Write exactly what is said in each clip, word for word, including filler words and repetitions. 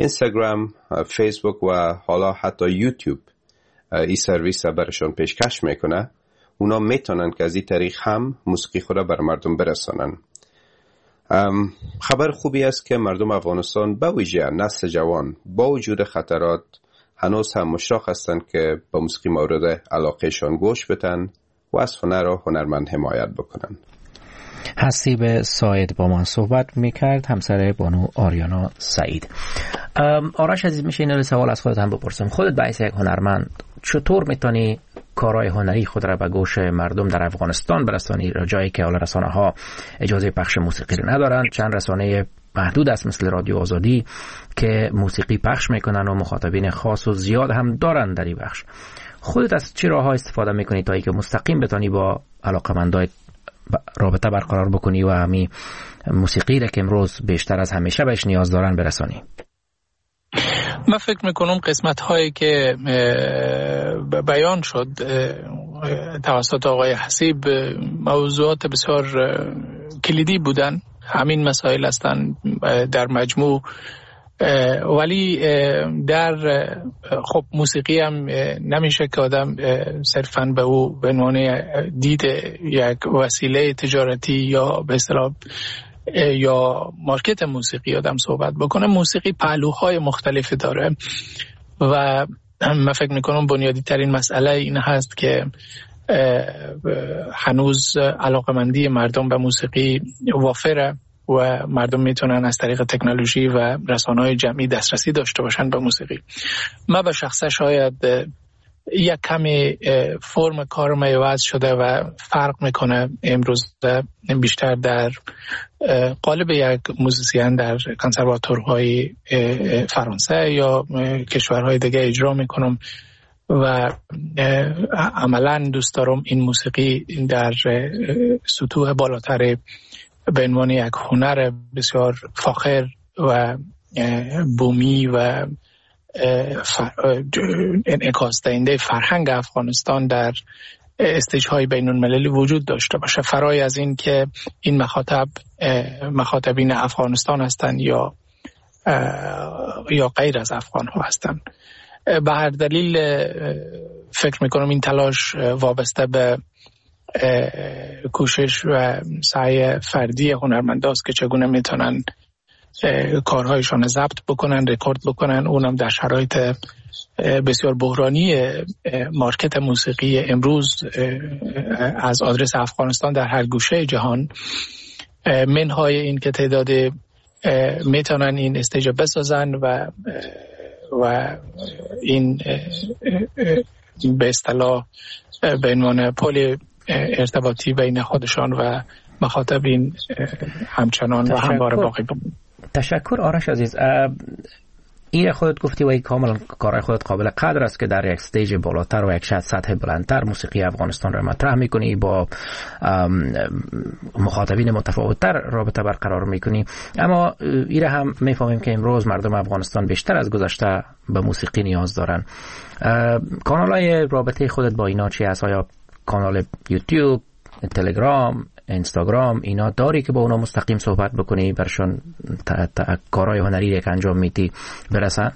اینستاگرام، فیسبوک و حالا حتی یوتیوب این سرویس برشان پیشکش میکنه. اونا میتونن که از این طریق هم موسیقی خود را بر مردم برسانن. خبر خوبی است که مردم افغانستان به ویژه نسل جوان با وجود خطرات هنوز هم مشتاق هستند که به موسیقی مورد علاقهشان گوش بدن و از هنر و هنرمند حمایت بکنن. حسیب ساید با من صحبت میکرد، همسر بانو آریانا سعید. آرش عزیز، میشه این سوال از خودت هم بپرسم. خودت به حیث یک هنرمند چطور میتونی کارهای هنری خود را به گوش مردم در افغانستان برسانی، جایی که حالا رسانه ها اجازه پخش موسیقی رو ندارن؟ چند رسانه محدود است مثل رادیو آزادی که موسیقی پخش میکنن و مخاطبین خاص و زیاد هم دارن در این بخش. خودت از چه راه‌ها استفاده میکنی تا اینکه مستقیم بتونی با علاقه‌مندان رابطه برقرار بکنی و همین موسیقی را که امروز بیشتر از همیشه بهش نیاز دارن برسانی؟ من فکر میکنم قسمت هایی که بیان شد توسط آقای حسیب موضوعات بسیار کلیدی بودن. همین مسائل هستند در مجموع، ولی در خب موسیقی هم نمیشه که آدم صرفاً به او به عنوان دید یک وسیله تجارتی یا به اصطلاح یا مارکت موسیقی آدم صحبت بکنه. موسیقی پهلوهای مختلفی داره و من فکر میکنم بنیادی ترین مسئله این هست که هنوز علاقمندی مردم به موسیقی وافره و مردم میتونن از طریق تکنولوژی و رسانه‌های جمعی دسترسی داشته باشن به موسیقی. من به شخصه شاید یک کمی فرم کارم عوض شده و فرق میکنه امروز بیشتر در قالب یک موزیسین در کنسرواتورهای فرانسه یا کشورهای دیگه اجرا میکنم و عملا دوست دارم این موسیقی در سطوح بالاتر به عنوان یک هنر بسیار فاخر و بومی و انعکاس دهنده فرهنگ افغانستان در استیج‌های بین‌المللی وجود داشته باشه، فرای از این که این مخاطب مخاطبین افغانستان هستند یا یا غیر از افغان ها هستند. به هر دلیل فکر میکنم این تلاش وابسته به کوشش و سعی فردی هنرمنداست که چگونه میتونن کارهایشان ضبط بکنن، رکورد بکنن، اونم در شرایط بسیار بحرانی مارکت موسیقی امروز از آدرس افغانستان در هر گوشه جهان. منهای این که تعداد میتونن این استیج بسازن و و این به اصطلاح به عنوان پل ارتباطی بین خودشان و مخاطبین همچنان و همواره باقی بمونه. تشکر آرش عزیز. این خودت گفتی و این کاملا کارهای خودت قابل قدر است که در یک استیج بالاتر و یک سطح بلندتر موسیقی افغانستان را مطرح میکنی، با مخاطبین متفاوتتر رابطه برقرار میکنی. اما این هم میفهمیم که امروز مردم افغانستان بیشتر از گذشته به موسیقی نیاز دارن. کانالهای رابطه خودت با اینا چی هست؟ آیا کانال یوتیوب، تلگرام، اینستاگرام اینا داری که با اونا مستقیم صحبت بکنی برشون کارهای هنری که انجام میدی برسن؟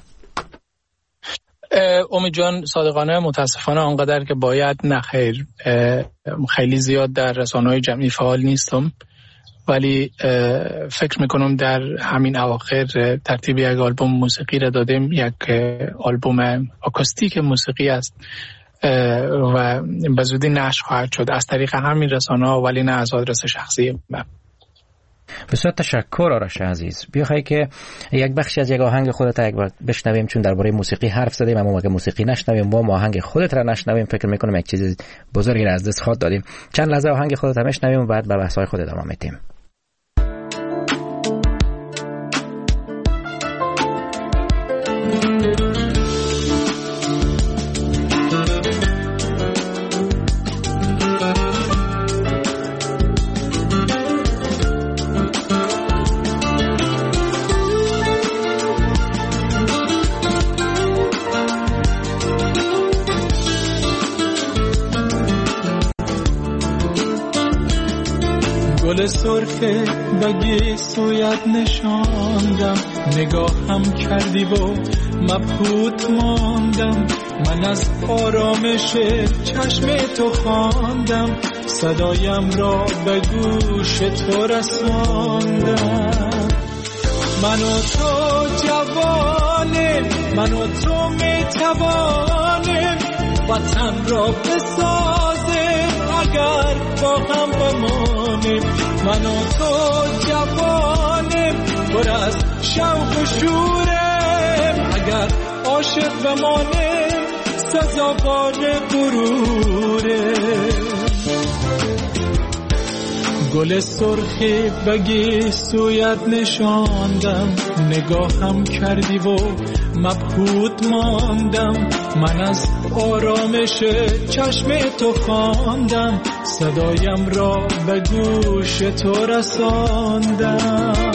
امید جان، صادقانه متاسفانه آنقدر که باید نه خیر، خیلی زیاد در رسانه‌های جمعی فعال نیستم، ولی فکر میکنم در همین اواخر ترتیب یک آلبوم موسیقی را دادیم. یک آلبوم آکوستیک موسیقی است و به زودی نشر خواهد شد از طریق همین رسانه‌ها، ولی نه از آدرس شخصی من. بسیار تشکر آرش عزیز. بیاخوای که یک بخشی از یک آهنگ خودت یک بار بشنویم، چون درباره موسیقی حرف زدیم اما اگه موسیقی نشنویم و آهنگ خودت را نشنویم فکر میکنم یک چیز بزرگی را از دست خواهد دادیم. چند لحظه آهنگ خودت هم بشنویم و بعد به بحث‌های خودت ادامه میدیم. گل گل سرخ بگی سویت نشاندم، نگاهم کردی و مبهوت ماندم. من از آرامش چشم تو خواندم، صدایم را به گوش تو رساندم. من و تو جوانیم، من و تو میتوانیم وطن را بسازیم اگر با هم بمانیم. من و تو جوانیم پر از شوق و شوریم، اگر عاشق بمانیم سزاوار غروریم. گل سرخی بگی سویت نشاندم، نگاهم کردی و مبهوت ماندم. من از آرامش چشم تو خواندم، صدایم را به گوش تو رساندم.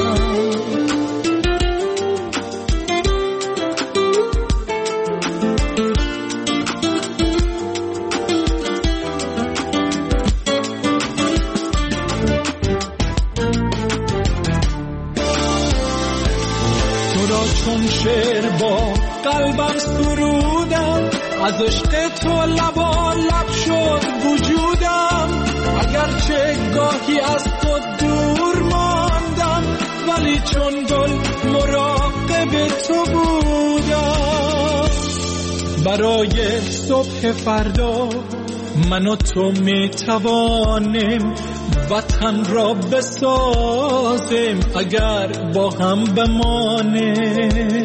چون شعر با قلبم سرودم، از عشق تو لبا لب شد وجودم. اگرچه گاهی از تو دور ماندم، ولی چون گل مراقب تو بودم. برای صبح فردا من و تو می توانیم وطن را بسازیم اگر با هم بمانیم.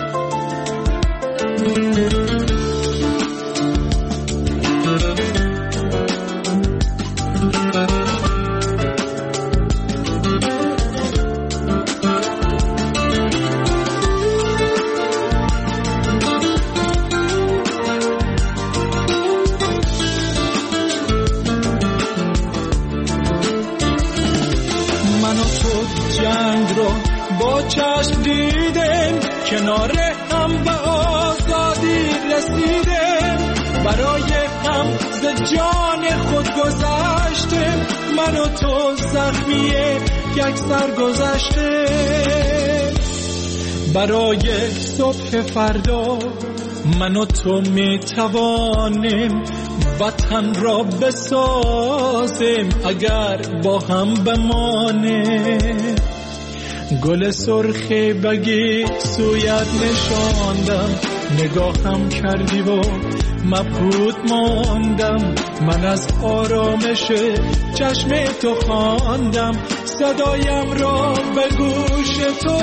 با چشم دیدیم کنار هم به آزادی رسیدیم، برای هم ز جان خود گذشتیم. من و تو زخمی یک سر گذشتیم. برای صبح فردا من و تو می توانیم وطن را بسازیم اگر با هم بمانیم. گل سرخی بگی سویت نشاندم، نگاهم کردی و مبهوت ماندم. من از آرامش چشم تو خواندم، صدایم را به گوش تو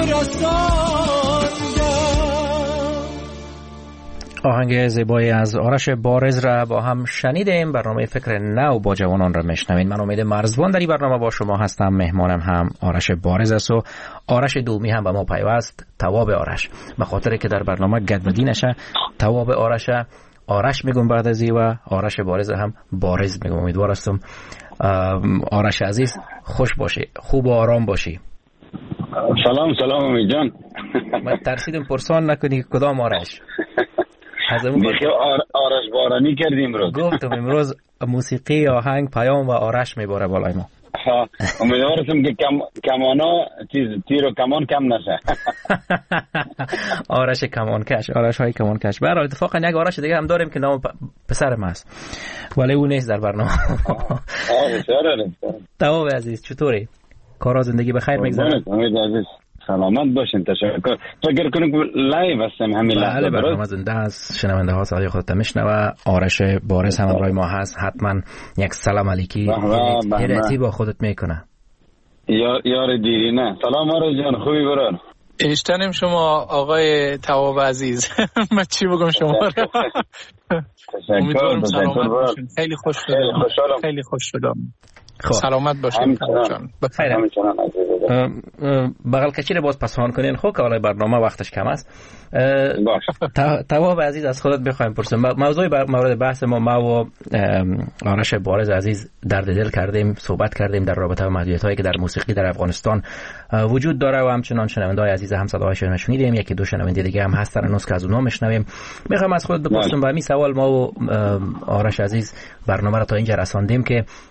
رساندم. آهنگ زیبایی از آرش بارز را با هم شنیدیم. برنامه فکر نو با جوانان را میشنوید. من امید مرزبان در این برنامه با شما هستم. مهمانم هم آرش بارز است و آرش دومی هم به ما پیوست، تواب آرش. به خاطر که در برنامه گدودی نشه تواب آرش آرش میگم بعد از این و آرش بارز هم بارز میگم. امیدوار هستم آرش عزیز خوش باشی، خوب و آرام باشی. سلام سلام امید جان. من ترسیدم پرسان نکنی کدام آرش. بخیر آرش بارانی کردیم امروز. گفتم امروز موسیقی آهنگ پیام و آرش میباره بالای ما. ها امیدوارم که کم کمانا چیز تیر و کمان کم نشه. آرش کمانکش، آرش های کمانکش. برای اتفاقا یک آرش دیگه هم داریم که نام پسرم است ولی اون نیست در برنامه. آه بسیار تواب عزیز چطوری؟ کارا زندگی بخیر میگذره؟ امید عزیز سلامت باشین. تشکر. فکر کنم لایو هستم همین لحظه. بله برنامه زنده است. شنونده ها صدای خودت میشنوه. آرش بارز هم همراه ما هست. حتما یک سلام علیکی هرتی با خودت میکنه. یار یار دیرینه. سلام آرش جان، خوبی برار؟ اشتنیم شما آقای تواب عزیز. من چی بگم شما رو؟ امیدوارم سلامت باشین. خیلی خوش شدم. خیلی خوش شدم. سلامت باشین. بخیر. بغل کچیر باز پسان کنین. خب که حالا برنامه وقتش کم است. تواب عزیز از خودت بخوایم پرسیم. موضوع مورد بحث ما ما و آرش بارز عزیز درد دل کردیم، صحبت کردیم در رابطه با محدودیت‌هایی که در موسیقی در افغانستان وجود داره و همچنان شنونده‌های عزیز هم صداهاشون شنیدیم. یکی دو شنونده دیگه هم هستن هنوز که از اونها میشنویم. میخوام از خودت بپرسم با همین سوال ما و آرش عزیز برنامه رو تا اینجا رساندیم که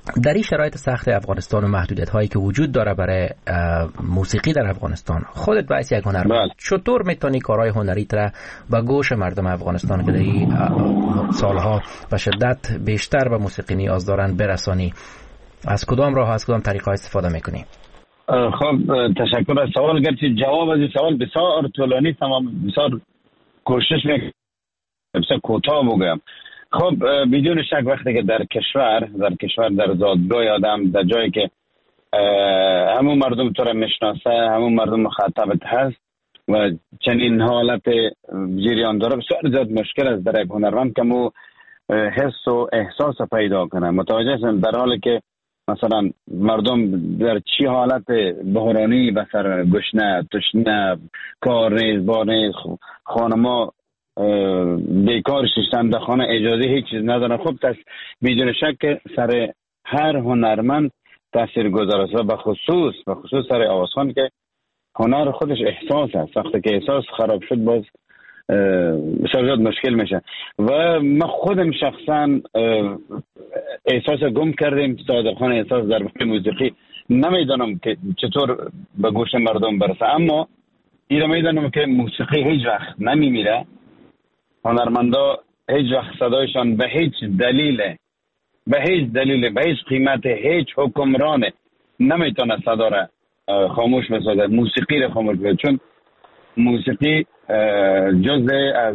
در این شرایط سخت افغانستان و محدودیت هایی که وجود داره برای موسیقی در افغانستان، خودت باعث یک هنرمند چطور میتونی کارهای هنری را به گوش مردم افغانستان که در این سالها به شدت بیشتر به موسیقی نیاز دارن برسانی؟ از کدام راه از کدام طریقه استفاده میکنی؟ خب تشکر از سوال. گرچه جواب از این سوال بسیار طولانی تمام بسیار کوشش میکنم بسیار کوتاه بگم. خب بدون شک وقتی که در کشور در کشور در زادگاه آدم در جایی که همون مردم تو را میشناسه، همون مردم مخاطبت هست و چنین حالت جریان داره، بسیار زیاد مشکل است در یک هنرمند که مو حس و احساس پیدا کنه. متوجه هستم در حالی که مثلا مردم در چی حالت بحرانی بسر گشنه تشنه کار نیست بار نیست، خانما بیکار ششتن در خانه اجازه هیچ چیز ندارن. خب تس بدون شک سر هر هنرمند تاثیر گذار است و به خصوص به خصوص سر آوازخوان که هنر خودش احساس است. وقتی که احساس خراب شد باز بسیار زیاد مشکل میشه و من خودم شخصا احساس گم کردیم صادقانه احساس در مورد موسیقی نمیدانم که چطور به گوش مردم برسه، اما این میدانم که موسیقی هیچ وقت نمیمیره. هنرمندا هیچ وقت صدایشان به هیچ دلیل به هیچ دلیل به هیچ قیمت هیچ حکمران نمیتونه صدا را خاموش بسازه، موسیقی را خاموش بسازه، چون موسیقی جزء از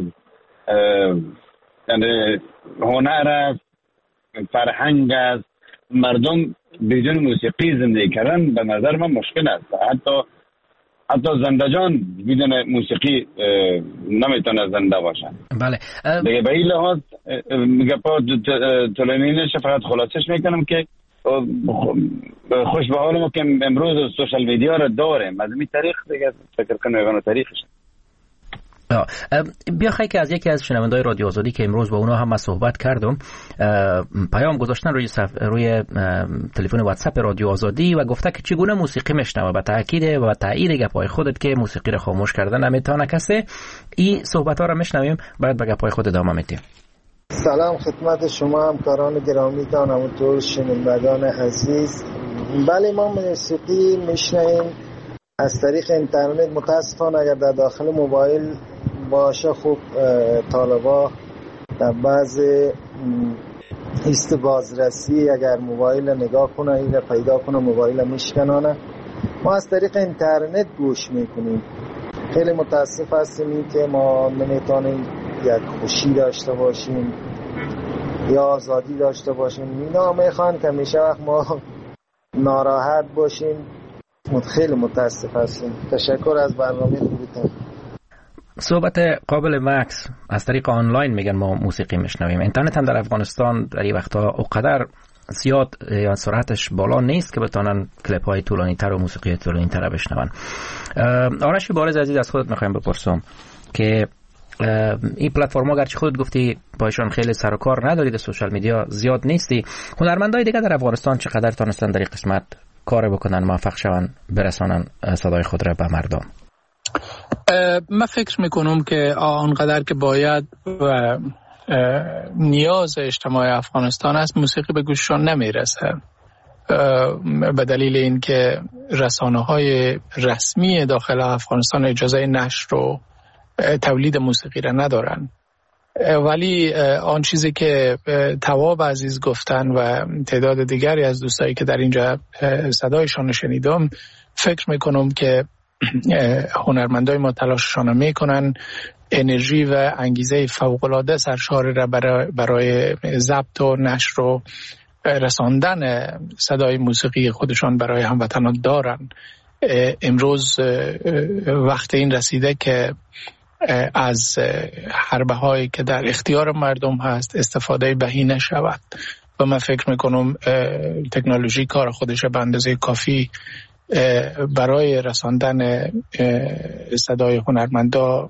یعنی هنر است، فرهنگ است. مردم بدون موسیقی زندگی کردن به نظر من مشکل است. حتی حتی زندجان بدون موسیقی نمیتونه زنده باشن. بله. دیگه به این لحاظ میگه پا طولانی نشه، فقط خلاصش میکنم که خوش به حال ما که امروز سوشال میدیا رو داریم، از این تاریخ دیگه فکر کنم یگانه تاریخش. بیا خیلی که از یکی از شنونده‌های رادیو آزادی که امروز با اونا هم من صحبت کردم پیام گذاشتن روی صف... روی تلفن واتساپ رادیو آزادی و گفته که چگونه موسیقی میشنوه. با تاکید و تایید گپای خودت که موسیقی رو خاموش کردن نمیتونه کسی. این صحبت ها رو میشنویم بعد به گپای خود ادامه میدیم. سلام خدمت شما همکاران گرامیتان، همونطور شنوندگان عزیز. بله ما موسیقی میشنویم از طریق اینترنت. متاسفانه اگر در داخل موبایل باشه خوب طالبا در بعض ایست بازرسی اگر موبایل نگاه کنه این پیدا کنه موبایل میشکنانه. ما از طریق اینترنت گوش میکنیم. خیلی متاسف هستیم که ما نمیتونیم یک خوشی داشته باشیم یا آزادی داشته باشیم. اینا میخوان که میشه وقت ما ناراحت باشیم. خیلی متاسف هستیم. تشکر از برنامه خوبتون. صحبت قابل مکس از طریق آنلاین میگن ما موسیقی میشنویم. اینترنت هم در افغانستان در این وقتا اونقدر زیاد یا سرعتش بالا نیست که بتونن کلیپ های طولانی تر و موسیقی طولانی تر بشنون. آرش بارز عزیز از خودت میخوایم بپرسم که این پلتفرما گرچه خودت گفتی باشون خیلی سر و کار نداری، در سوشال میدیا زیاد نیستی، هنرمندای دیگه در افغانستان چقدر تونستن در این قسمت کار بکنن موفق شون برسانن صدای خود را به مردم؟ من فکر میکنم که آنقدر که باید و نیاز اجتماع افغانستان است موسیقی به گوششان نمیرسه، به دلیل اینکه رسانه‌های رسمی داخل افغانستان اجازه نشر و تولید موسیقی را ندارن. ولی آن چیزی که تواب عزیز گفتن و تعداد دیگری از دوستایی که در اینجا صدایشان شنیدم، فکر میکنم که هنرمندای ما تلاششان میکنن انرژی و انگیزه فوق‌العاده سرشار را برای, برای ضبط و نشر و رساندن صدای موسیقی خودشان برای هموطنان دارن. امروز وقت این رسیده که از حربه هایی که در اختیار مردم هست استفاده بهینه شود و من فکر میکنم تکنولوژی کار خودش به اندازه کافی برای رساندن صدای هنرمندا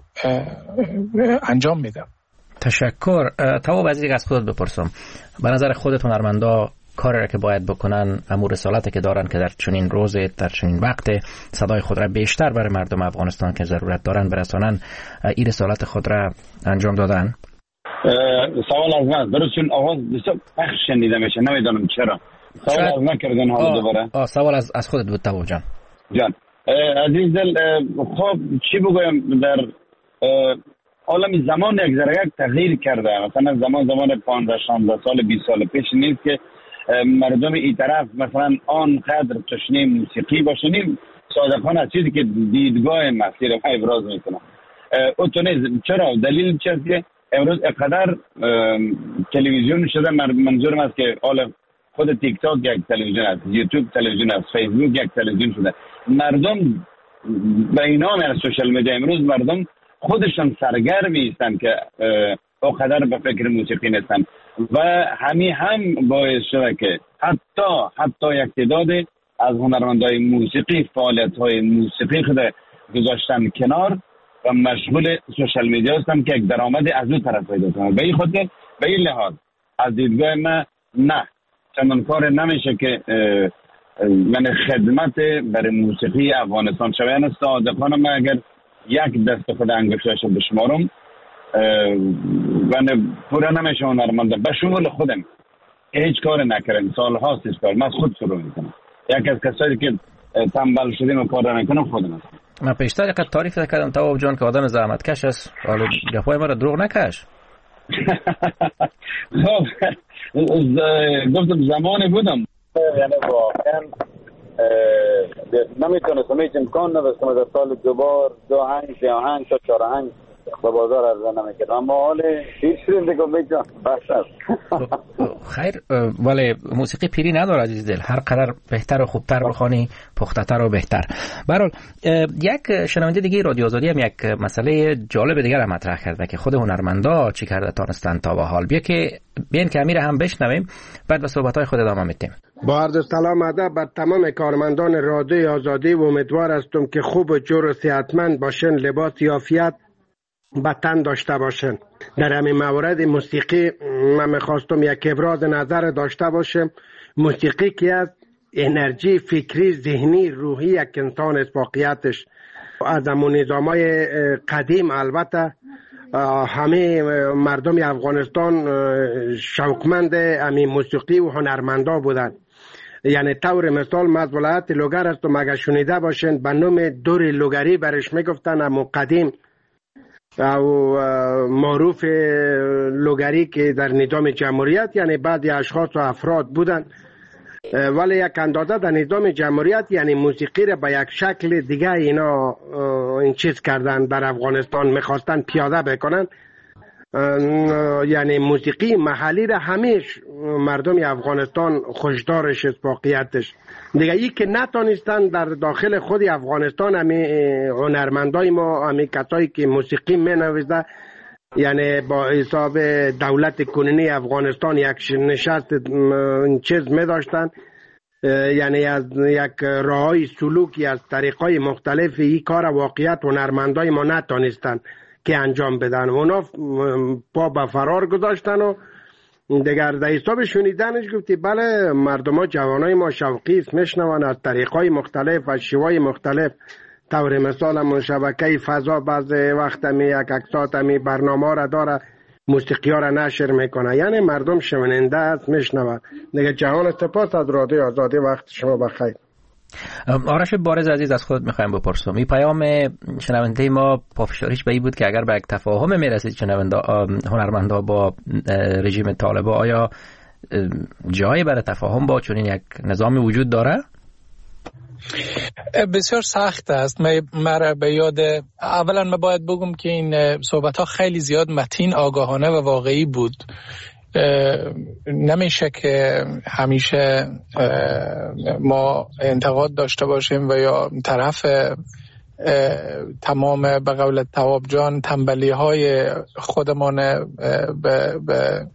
انجام میده. تشکر. تواب عزیز از خودت بپرسم، به نظر خودت هنرمندا کاری را که باید بکنن، امور رسالتی که دارن که در چنین روز در چنین وقت صدای خود را بیشتر برای مردم افغانستان که ضرورت دارن برسانن، این رسالت خود را انجام دادن؟ سوال از من درست، چون آواز بسیار پخش شنیده میشه، نمیدونم چرا سوال از نکردن حالا دوباره. آه سوال از از خودت بود تواب جان. جان عزیز دل، خب چی بگویم، در عالم زمان یک ذره یک تغییر کرده. مثلا زمان زمان پانزده شانزده سال بیست سال پیش نیست که مردم این طرف مثلا آنقدر تشنه موسیقی باشنیم. صادقانه از چیزی که دیدگاه مسیر ما ابراز میکنم اتونیز. چرا؟ دلیل چیست که امروز اقدر تلویزیون شده، منظورم است که حالا خود تیک تاک یک تلویزیون است، یوتیوب تلویزیون است، فیسبوک یک تلویزیون شده. مردم به این نام از سوشال میدیا امروز مردم خودشان سرگرمی هستند که اقدر به فکر موسیقی نیستن و همین هم باعث شده که حتی حتی یک تعداد از هنرمندای موسیقی فعالیت‌های موسیقی خود گذاشتن کنار و مشغول سوشال میدیا هستن که یک درآمد از اون طرف پیدا کنن. به این خاطر به این لحاظ از دیدگاه من نه چندان کار نمیشه که من خدمت برای موسیقی افغانستان شوه. یعنی صادقانه من اگر یک دست خود انگشتش رو بشمارم من پورا نمیشه هنرمند به شمول خودم که هیچ کار نکردم، سال هاست هیچ کار من خود شروع میکنم. یک از کسایی که تنبل شدیم و کار نکنم خودم هستم. من پیشتر یک تعریف کردم تواب جان که آدم زحمت کش است، حالا گپای ما رو دروغ نکش. خب گفتم زمانی بودم یعنی واقعا نمیتونستم، هیچ امکان نداشتم در سال دوبار دو هنگ سه هنگ تا چهار هنگ به بازار عرضه نمیکرد، اما حال هیچ شیرین دیگه میجان بخش است. خیر ولی موسیقی پیری نداره عزیز دل، هر قدر بهتر و خوبتر بخوانی پخته‌تر و بهتر. برحال یک شنونده دیگه رادیو آزادی هم یک مسئله جالب دیگر هم مطرح کرده که خود هنرمندا چی کرده تانستن تا به حال. بیا که بیان که امیر هم بشنویم بعد به صحبت‌های خود ادامه میدیم. با عرض سلام ادب بر تمام کارمندان رادیو آزادی و امیدوار هستم که خوب و جور و صحتمند باشن، لباس یافیت به تن داشته باشن. در همین مورد موسیقی من میخواستم یک ابراز نظر داشته باشم. موسیقی که از انرژی فکری ذهنی روحی یک انسان است واقعیتش. از همون نظامای قدیم البته همه مردم افغانستان شوقمند همین موسیقی و هنرمندا بودن. یعنی طور مثال من از ولایت لوگر هستم، اگر شنیده باشین به نام دور لوگری برش میگفتن، همون قدیم او معروف لوگری که در نظام جمهوریت یعنی بعضی اشخاص و افراد بودن، ولی یک اندازه در نظام جمهوریت یعنی موسیقی را به یک شکل دیگه اینا این چیز کردن، در افغانستان میخواستن پیاده بکنن. یعنی موسیقی محلی را همیش مردم افغانستان خوشدارش است واقعیتش. دیگه ای که نتانستن در داخل خود افغانستان همی هنرمندای ما، همی کسایی که موسیقی می نویزده، یعنی با حساب دولت کنونی افغانستان یک نشست چیز می داشتن، یعنی از یک راهی سلوکی از طریقای مختلف این کار واقعیت هنرمندای ما نتانستن که انجام بدن. اونا پا به فرار گذاشتن و دیگر در حساب شنیدنش گفتی بله مردم ها جوانای ما شوقی است، میشنون از طریقای مختلف و شیوای مختلف. طور مثال همون شبکه فضا بعض وقت همی یک اکسات همی برنامه را داره، موسیقی ها را نشر میکنه، یعنی مردم شنونده است میشنون. دیگه جهان سپاس از رادیو آزادی، وقت شما بخیر. آرش بارز عزیز از خودت میخوایم بپرسم، این پیام شنونده ما پافشاریش به این بود که اگر به یک تفاهم میرسید شنونده هنرمندا با رژیم طالبا، آیا جایی برای تفاهم با چنین یک نظامی وجود داره؟ بسیار سخت است. مرا به یاد اولا ما باید بگم که این صحبت ها خیلی زیاد متین، آگاهانه و واقعی بود. نمیشه که همیشه ما انتقاد داشته باشیم و یا طرف تمام به قول تواب جان تنبلی های خودمان به, به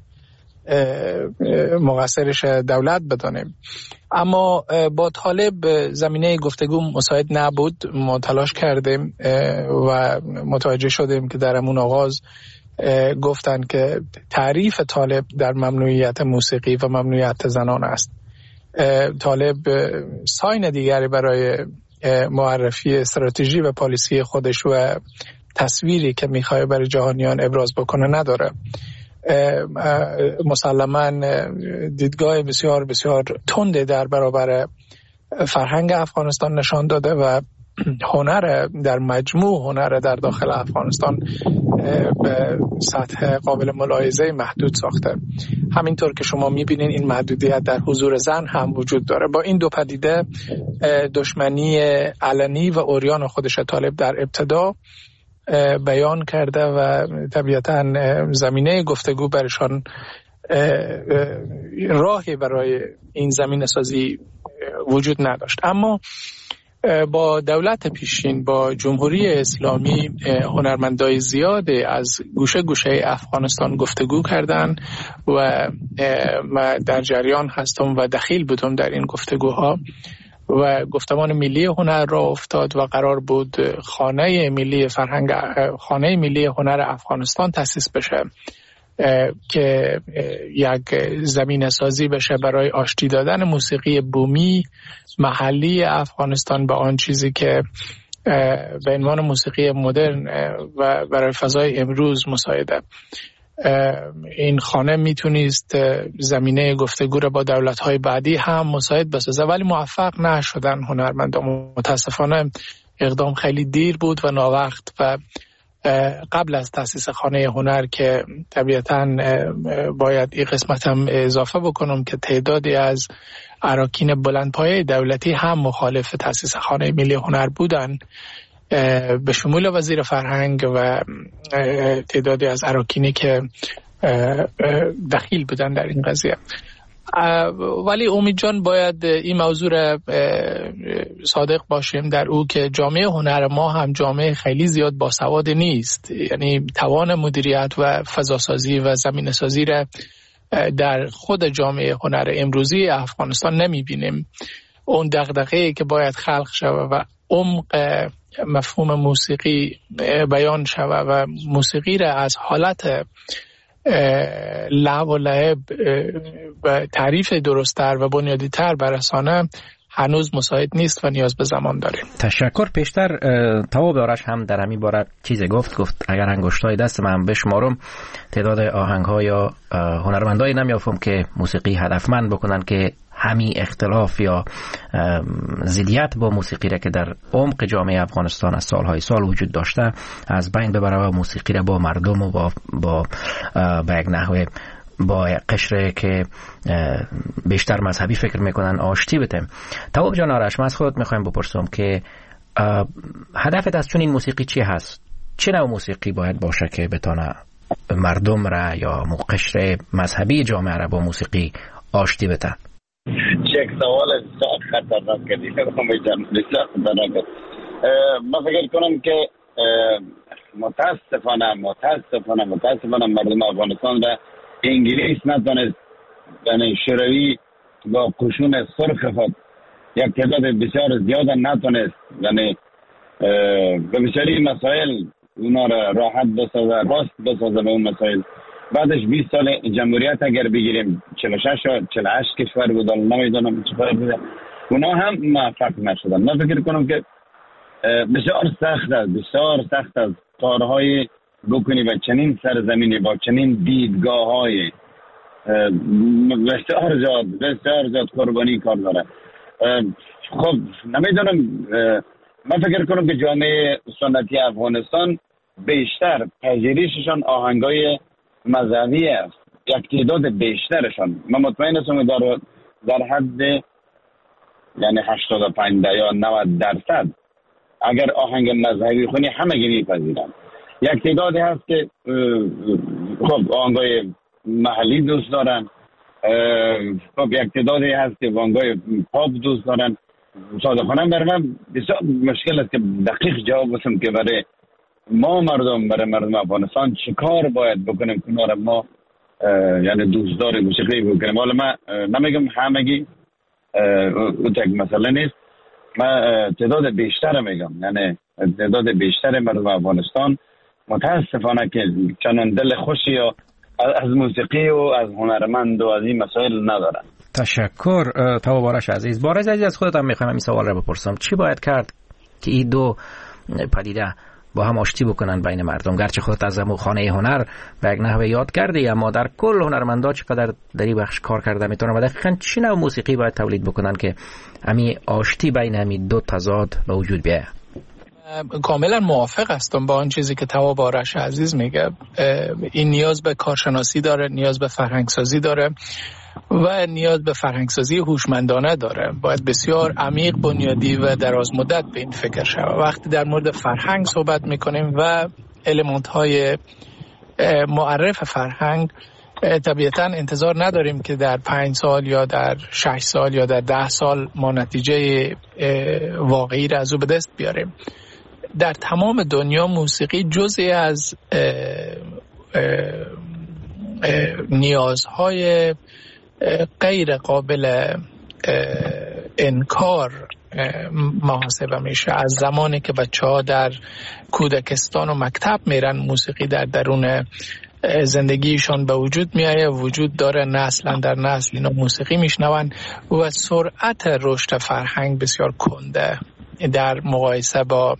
مقصرش دولت بدانیم. اما با طالب زمینه گفتگو مساعد نبود. ما تلاش کردیم و متوجه شدیم که در همون آغاز گفتن که تعریف طالب در ممنوعیت موسیقی و ممنوعیت زنان است. طالب ساین دیگری برای معرفی استراتژی و پالیسی خودش و تصویری که میخواد برای جهانیان ابراز بکنه نداره. مسلماً دیدگاه بسیار بسیار تند در برابر فرهنگ افغانستان نشان داده و هنر در مجموع هنر در داخل افغانستان به سطح قابل ملاحظه محدود ساخته. همینطور که شما میبینین این محدودیت در حضور زن هم وجود داره. با این دو پدیده دشمنی علنی و عریان خودش طالب در ابتدا بیان کرده و طبیعتاً زمینه گفتگو برشان راهی برای این زمینه سازی وجود نداشت. اما با دولت پیشین، با جمهوری اسلامی، هنرمندای زیاده از گوشه گوشه افغانستان گفتگو کردن و من در جریان هستم و دخیل بودم در این گفتگوها و گفتمان ملی هنر را افتاد و قرار بود خانه ملی فرهنگ، خانه ملی هنر افغانستان تأسیس بشه که یک زمینه سازی بشه برای آشتی دادن موسیقی بومی محلی افغانستان با آن چیزی که به عنوان موسیقی مدرن و برای فضای امروز مساعده. این خانه میتونست زمینه گفتگو را با دولت‌های بعدی هم مساعد بسازه، ولی موفق نشدن هنرمندان. متاسفانه اقدام خیلی دیر بود و ناوقت و قبل از تأسیس خانه هنر که طبیعتاً باید این قسمت هم اضافه بکنم که تعدادی از اراکین بلندپایه دولتی هم مخالف تأسیس خانه ملی هنر بودن، به شمول وزیر فرهنگ و تعدادی از اراکینی که دخیل بودن در این قضیه. ولی امید جان باید این موضوع را صادق باشیم در او که جامعه هنر ما هم جامعه خیلی زیاد باسواد نیست، یعنی توان مدیریت و فضاسازی و زمینه سازی را در خود جامعه هنر امروزی افغانستان نمی بینیم. اون دغدغه‌ای که باید خلق شود و عمق مفهوم موسیقی بیان شود و موسیقی را از حالت لعب و لعب و تعریف درست‌تر و بنیادی‌تر برسانه هنوز مساعد نیست و نیاز به زمان داریم. تشکر. پیشتر تواب آرش هم در همین باره چیزی گفت گفت اگر انگشتای دست من بشمارم تعداد آهنگ‌ها یا هنرمندایی نمیافم که موسیقی هدفمند بکنن که همین اختلاف یا ضدیت با موسیقی را که در عمق جامعه افغانستان از سالهای سال وجود داشته از بین ببره و موسیقی را با مردم و با با به یک نحوه با قشره که بیشتر مذهبی فکر میکنن آشتی بده. تواب جان آرش، من از خودت میخوایم بپرسم که هدفت از چون این موسیقی چی هست؟ چه نوع موسیقی باید باشه که بتونه مردم را یا قشر مذهبی جامعه را با موسیقی آشتی بده؟ یک سوال خطرناک کردی بسیار خطرناک. من فکر کنم که متاسفانه متاسفانه متاسفانه مردم افغانستان را انگلیس نتونست، یعنی شوروی با قشون سرخ خود یک تعداد بسیار زیاد نتونست یعنی به بسیاری مسائل اونا را راحت بسازه، راست بسازه به اون مسائل. بعدش بیست سال جمهوریت اگر بگیریم چهل و شش چهل و هشت کشور بود، نمیدونم چه فرق بوده، اونا هم موفق نشدن. من فکر کنم که بسیار سخت است، بسیار سخت است کارهای بکنی و چنین سرزمینی با چنین دیدگاه های بسیار زیاد بسیار زیاد قربانی کار داره. خب نمیدونم، من فکر کنم که جامعه سنتی افغانستان بیشتر پذیرششان آهنگای مذهبی است، یک تعداد بیشترشان. من مطمئن هستم در در حد یعنی هشتاد و پنج یا نود درصد اگر آهنگ مذهبی خونی همگی میپذیرن. یک تعدادی هست که خب آهنگای محلی دوست دارن، خب یک تعدادی هست که آهنگای پاپ دوست دارن. صادقانه برای من بسیار مشکل است که دقیق جواب بدم که برای ما مردم، برای مردم افغانستان چه کار باید بکنیم کنار ما یعنی دوستدار موسیقی بکنیم. حالا من نمیگم همگی اون تک مسئله نیست، من تعداد بیشتر میگم، یعنی تعداد بیشتر مردم افغانستان متاسفانه که چنان دل خوشی از موسیقی و از هنرمند و از این مسائل ندارن. تشکر. تواب آرش عزیز، بارز عزیز از خودت هم میخوایم این سوال رو بپرسم. چی باید کرد که این دو پدیده با هم آشتی بکنن بین مردم. گرچه خودت از خانه هنر به یک نحوه یاد کردی، اما در کل هنرمندا چقدر در این بخش کار کرده میتونن و دقیقاً چه نوع موسیقی باید تولید بکنن که امی آشتی بین امی دو تضاد به وجود بیاید؟ کاملا موافق هستم با آن چیزی که تواب آرش عزیز میگه. این نیاز به کارشناسی داره، نیاز به فرهنگسازی داره و نیاز به فرهنگسازی هوشمندانه داره. باید بسیار عمیق، بنیادی و دراز مدت به این فکر شود. وقتی در مورد فرهنگ صحبت میکنیم و المنت های معرف فرهنگ، طبیعتا انتظار نداریم که در پنج سال یا در شش سال یا در ده سال ما نتیجه واقعی را از او به دست بیاریم. در تمام دنیا موسیقی جزئی از اه اه اه نیازهای غیر قابل انکار محاسبه میشه. از زمانی که بچه‌ها در کودکستان و مکتب میرن، موسیقی در درون زندگیشان به وجود میایه، وجود داره، نسل در نسل اینا موسیقی میشنون و سرعت رشد فرهنگ بسیار کنده در مقایسه با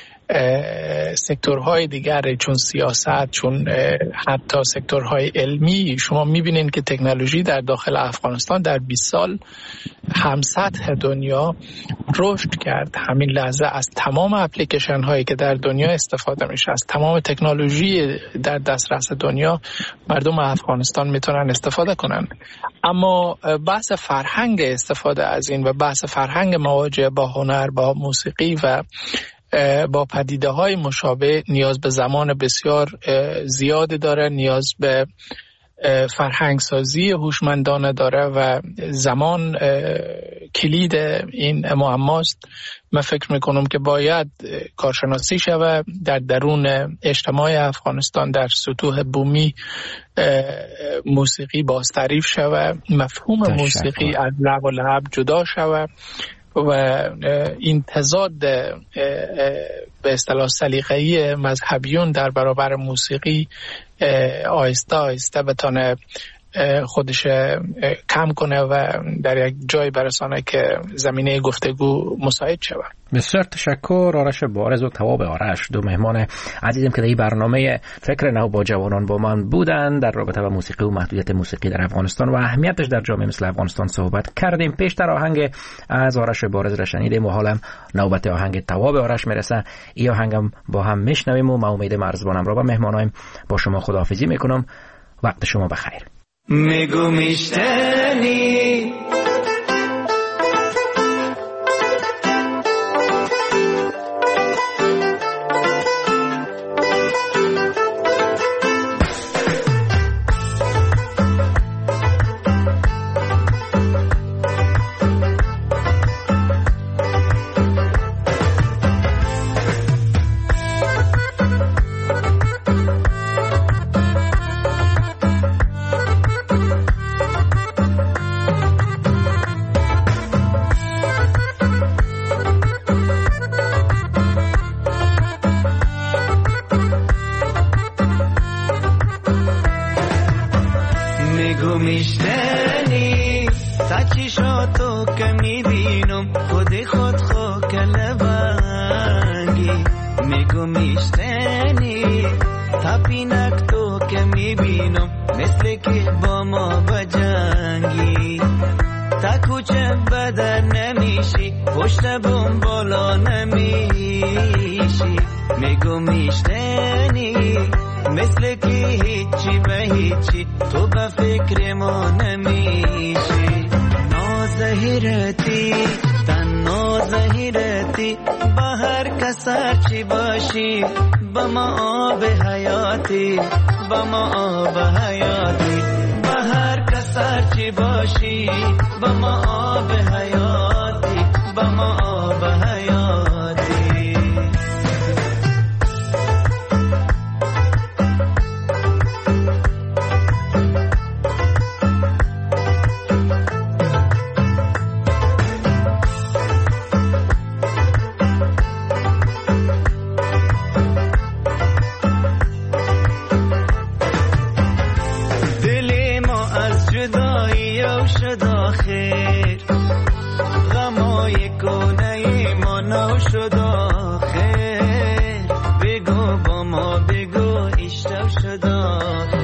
سکتورهای دیگر، چون سیاست، چون حتی سکتورهای علمی. شما میبینین که تکنولوژی در داخل افغانستان در بیست سال هم سطح دنیا رشد کرد. همین لحظه از تمام اپلیکیشن هایی که در دنیا استفاده میشه، از تمام تکنولوژی در دسترس دنیا، مردم افغانستان میتونن استفاده کنن. اما بحث فرهنگ استفاده از این و بحث فرهنگ مواجهه با هنر، با موسیقی و با پدیده های مشابه نیاز به زمان بسیار زیاد داره، نیاز به فرهنگ سازی هوشمندانه داره و زمان کلید این معماست. من فکر میکنم که باید کارشناسی شود در درون اجتماع افغانستان، در سطوح بومی موسیقی بازتعریف شود، مفهوم موسیقی از لب و لب جدا شود و این تضاد به اصطلاح سلیقه‌ای مذهبیون در برابر موسیقی آهسته آهسته بتونه خودش کم کنه و در یک جای برسانه که زمینه گفتگو مساعد شود. بسیار تشکر آرش بارز و تواب آرش، دو مهمان عزیزم که در این برنامه فکر نو با جوانان با من بودن در رابطه با موسیقی و محدودیت موسیقی در افغانستان و اهمیتش در جامعه مثل افغانستان صحبت کردیم. پیشتر آهنگ از آرش بارز را شنیدیم و حالا نوبت آهنگ تواب آرش میرسه. این آهنگم با هم میشنویم و من امید مرزبانم را با مهمانایم با شما خداحافظی میکنم. وقت شما بخیر. میگو میشتنی میشنی سچی شو تو که میبینم خودی خود خو کلبنگی. میگو میشنی تپینک تو که میبینم مثل که با ما بجنگی. تا کوچه بدر نمیشی پشت بوم بالا نمیشی. میگو میشنی مثل که هیچی به هیچی تو به فکر ما نمیشی. نازهیرتی تن نازهیرتی با هر کسر چی باشی با ما آب حیاتی با ما آب حیاتی. با هر کسر چی باشی با ما آب حیاتی با ما آب حیاتی. غمای کنه ما نو شد آخر. بگو پیشتر شد